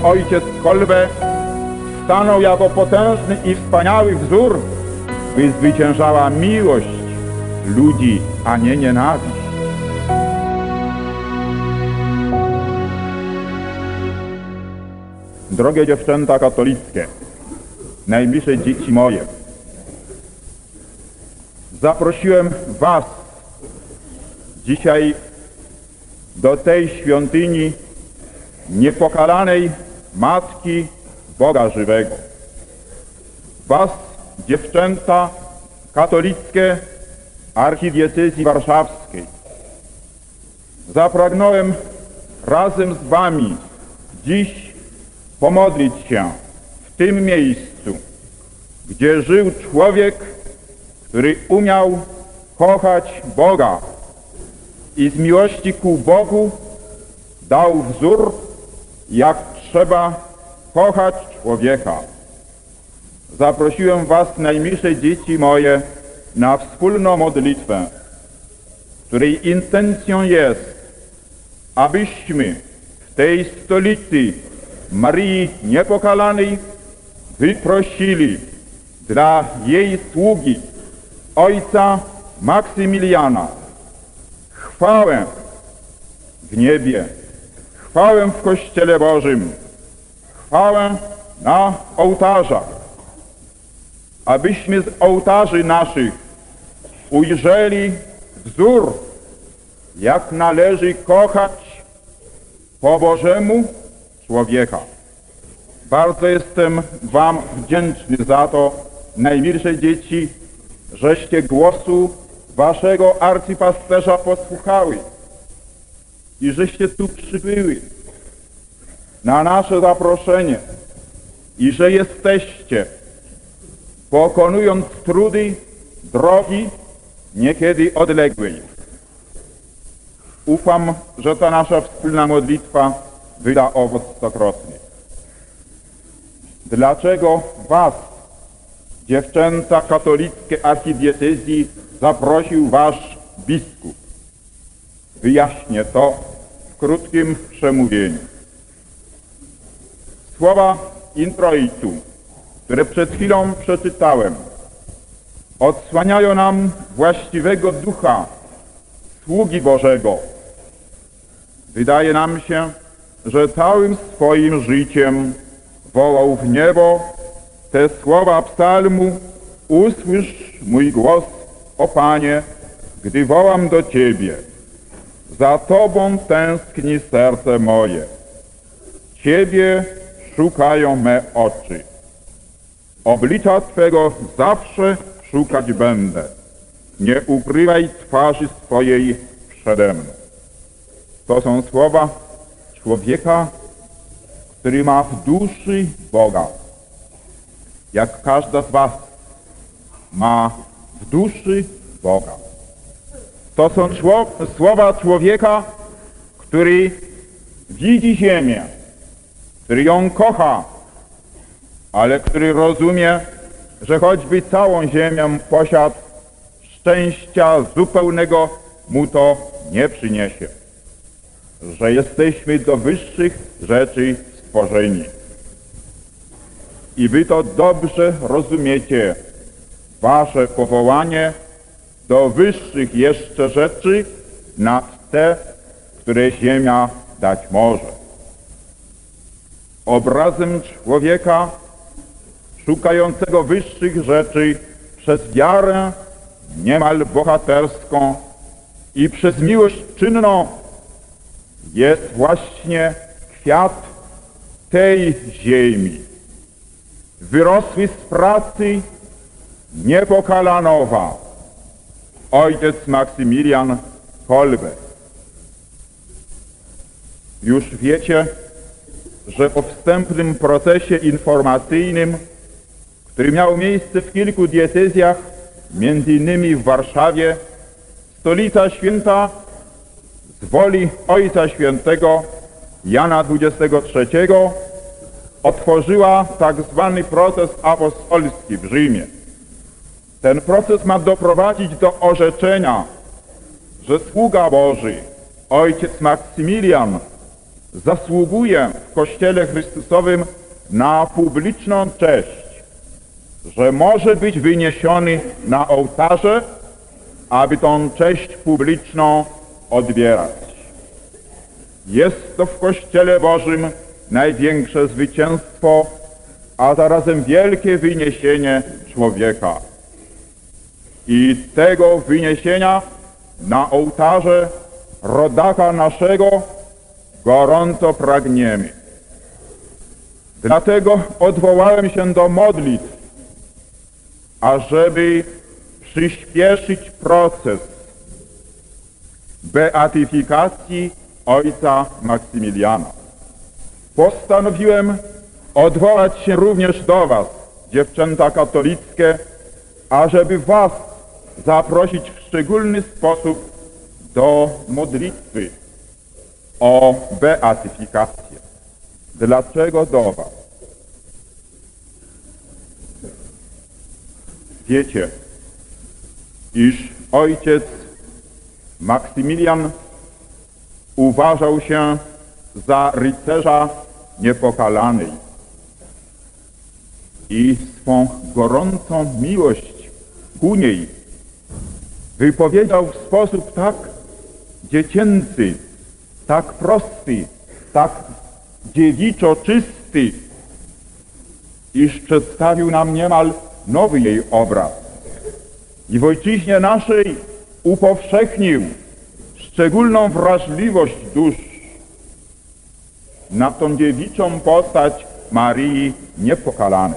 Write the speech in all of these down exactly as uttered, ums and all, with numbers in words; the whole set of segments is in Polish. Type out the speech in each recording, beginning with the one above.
ojciec Kolbe stanął jako potężny i wspaniały wzór, by zwyciężała miłość ludzi, a nie nienawiść. Drogie dziewczęta katolickie, najbliższe dzieci moje, zaprosiłem was dzisiaj do tej świątyni niepokalanej Matki Boga Żywego. Was, dziewczęta katolickie archidiecezji warszawskiej. Zapragnąłem razem z wami dziś pomodlić się w tym miejscu, gdzie żył człowiek, który umiał kochać Boga i z miłości ku Bogu dał wzór, jak trzeba kochać człowieka. Zaprosiłem was, najmilsze dzieci moje, na wspólną modlitwę, której intencją jest, abyśmy w tej stolicy Maryi Niepokalanej wyprosili dla jej sługi, ojca Maksymiliana, chwałę w niebie, chwałę w Kościele Bożym, chwałę na ołtarzach, abyśmy z ołtarzy naszych ujrzeli wzór, jak należy kochać po Bożemu człowieka. Bardzo jestem wam wdzięczny za to, najmilsze dzieci, żeście głosu waszego arcypasterza posłuchały i żeście tu przybyły na nasze zaproszenie i że jesteście, pokonując trudy drogi niekiedy odległej. Ufam, że ta nasza wspólna modlitwa wyda owoc stokrotny. Dlaczego was, dziewczęta katolickie archidiecezji, zaprosił wasz biskup? Wyjaśnię to w krótkim przemówieniu. Słowa introitu, które przed chwilą przeczytałem, odsłaniają nam właściwego ducha sługi Bożego. Wydaje nam się, że całym swoim życiem wołał w niebo te słowa psalmu: usłysz mój głos, o Panie, gdy wołam do Ciebie. Za Tobą tęskni serce moje. Ciebie szukają me oczy. Oblicza Twego zawsze szukać będę. Nie ukrywaj twarzy swojej przede mną. To są słowa człowieka, który ma w duszy Boga. Jak każda z was ma w duszy Boga. To są słowa człowieka, który widzi ziemię, który ją kocha, ale który rozumie, że choćby całą ziemię posiadł, szczęścia zupełnego mu to nie przyniesie. Że jesteśmy do wyższych rzeczy stworzeni. I wy to dobrze rozumiecie, wasze powołanie do wyższych jeszcze rzeczy nad te, które ziemia dać może. Obrazem człowieka szukającego wyższych rzeczy przez wiarę niemal bohaterską i przez miłość czynną jest właśnie kwiat tej ziemi, wyrosły z pracy Niepokalanowa, ojciec Maksymilian Kolbe. Już wiecie, że po wstępnym procesie informacyjnym, który miał miejsce w kilku diecezjach, między innymi w Warszawie, stolica święta z woli Ojca Świętego Jana dwudziestego trzeciego otworzyła tak zwany proces apostolski w Rzymie. Ten proces ma doprowadzić do orzeczenia, że sługa Boży, ojciec Maksymilian, zasługuje w Kościele Chrystusowym na publiczną cześć, że może być wyniesiony na ołtarze, aby tą cześć publiczną odbierać. Jest to w Kościele Bożym największe zwycięstwo, a zarazem wielkie wyniesienie człowieka. I tego wyniesienia na ołtarze rodaka naszego gorąco pragniemy. Dlatego odwołałem się do modlitw, ażeby przyspieszyć proces beatyfikacji ojca Maksymiliana. Postanowiłem odwołać się również do was, dziewczęta katolickie, ażeby was zaprosić w szczególny sposób do modlitwy o beatyfikację. Dlaczego do was? Wiecie, iż ojciec Maksymilian uważał się za rycerza niepokalanej i swą gorącą miłość ku niej wypowiedział w sposób tak dziecięcy, tak prosty, tak dziewiczo czysty, iż przedstawił nam niemal nowy jej obraz. I w ojczyźnie naszej upowszechnił szczególną wrażliwość dusz na tą dziewiczą postać Marii Niepokalanej.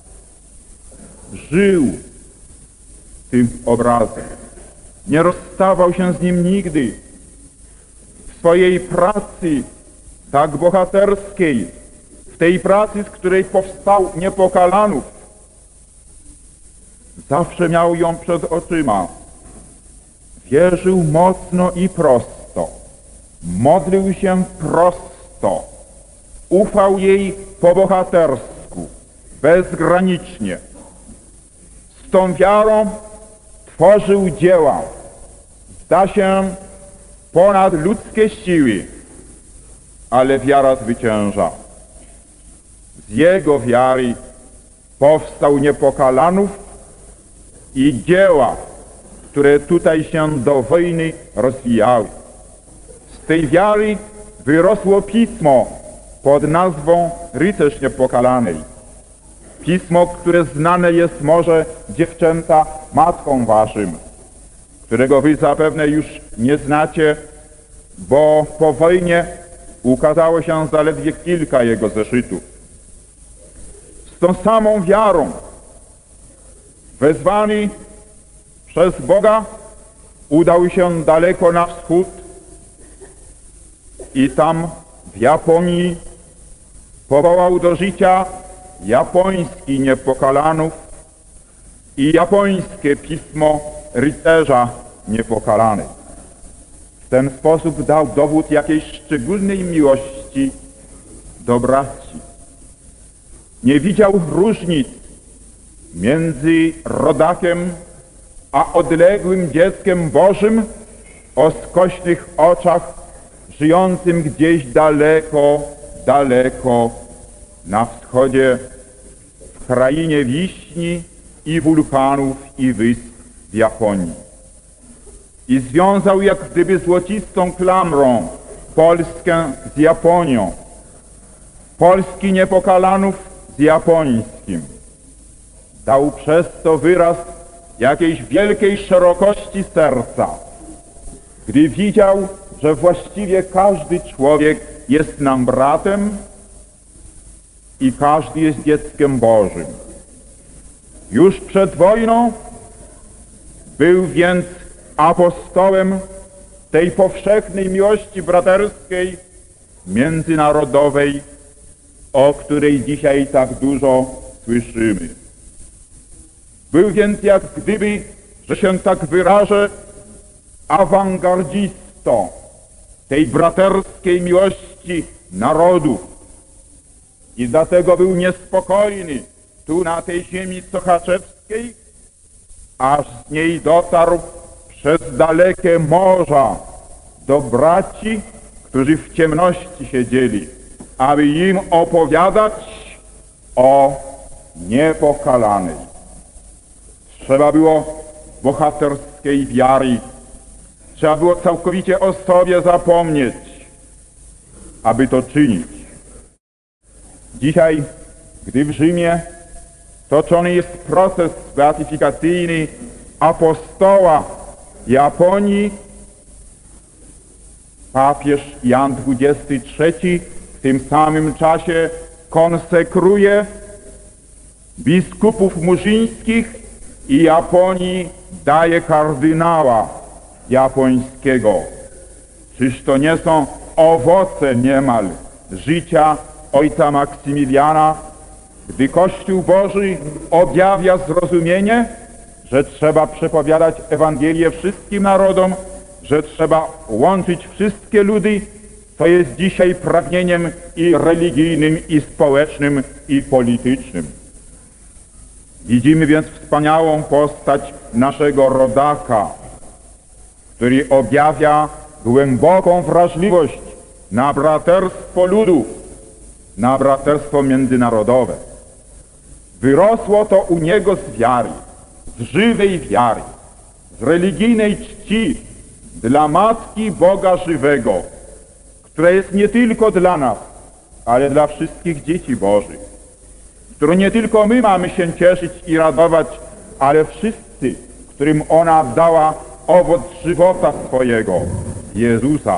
Żył tym obrazem. Nie rozstawał się z nim nigdy. W swojej pracy tak bohaterskiej, w tej pracy, z której powstał Niepokalanów, zawsze miał ją przed oczyma. Wierzył mocno i prosto. Modlił się prosto. Ufał jej po bohatersku, bezgranicznie. Z tą wiarą tworzył dzieła, zda się ponad ludzkie siły, ale wiara zwycięża. Z jego wiary powstał Niepokalanów i dzieła, które tutaj się do wojny rozwijały. Z tej wiary wyrosło pismo pod nazwą Rycerz Niepokalanej. Pismo, które znane jest może, dziewczęta, matką waszym, którego wy zapewne już nie znacie, bo po wojnie ukazało się zaledwie kilka jego zeszytów. Z tą samą wiarą, wezwany przez Boga, udał się daleko na wschód i tam w Japonii powołał do życia japoński Niepokalanów i japońskie pismo Rycerza Niepokalanej. W ten sposób dał dowód jakiejś szczególnej miłości do braci. Nie widział różnic między rodakiem a odległym dzieckiem Bożym o skośnych oczach, żyjącym gdzieś daleko, daleko na wschodzie, w krainie wiśni i wulkanów i wysp w Japonii. I związał jak gdyby złocistą klamrą Polskę z Japonią, polski Niepokalanów z japońskim. Dał przez to wyraz jakiejś wielkiej szerokości serca, gdy widział, że właściwie każdy człowiek jest nam bratem i każdy jest dzieckiem Bożym. Już przed wojną był więc apostołem tej powszechnej miłości braterskiej, międzynarodowej, o której dzisiaj tak dużo słyszymy. Był więc jak gdyby, że się tak wyrażę, awangardzistą tej braterskiej miłości narodów. I dlatego był niespokojny tu na tej ziemi sochaczewskiej, aż z niej dotarł przez dalekie morza do braci, którzy w ciemności siedzieli, aby im opowiadać o niepokalanej. Trzeba było bohaterskiej wiary, trzeba było całkowicie o sobie zapomnieć, aby to czynić. Dzisiaj, gdy w Rzymie toczony jest proces beatyfikacyjny apostoła Japonii, papież Jan dwudziesty trzeci w tym samym czasie konsekruje biskupów murzyńskich i Japonii daje kardynała japońskiego. Czyż to nie są owoce niemal życia ojca Maksymiliana, gdy Kościół Boży objawia zrozumienie, że trzeba przepowiadać Ewangelię wszystkim narodom, że trzeba łączyć wszystkie ludy, co jest dzisiaj pragnieniem i religijnym, i społecznym, i politycznym. Widzimy więc wspaniałą postać naszego rodaka, który objawia głęboką wrażliwość na braterstwo ludów, na braterstwo międzynarodowe. Wyrosło to u niego z wiary, z żywej wiary, z religijnej czci dla Matki Boga żywego, która jest nie tylko dla nas, ale dla wszystkich dzieci Bożych, którą nie tylko my mamy się cieszyć i radować, ale wszyscy, którym ona dała owoc żywota swojego, Jezusa.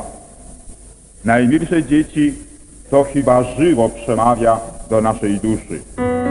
Najmilsze dzieci, to chyba żywo przemawia do naszej duszy.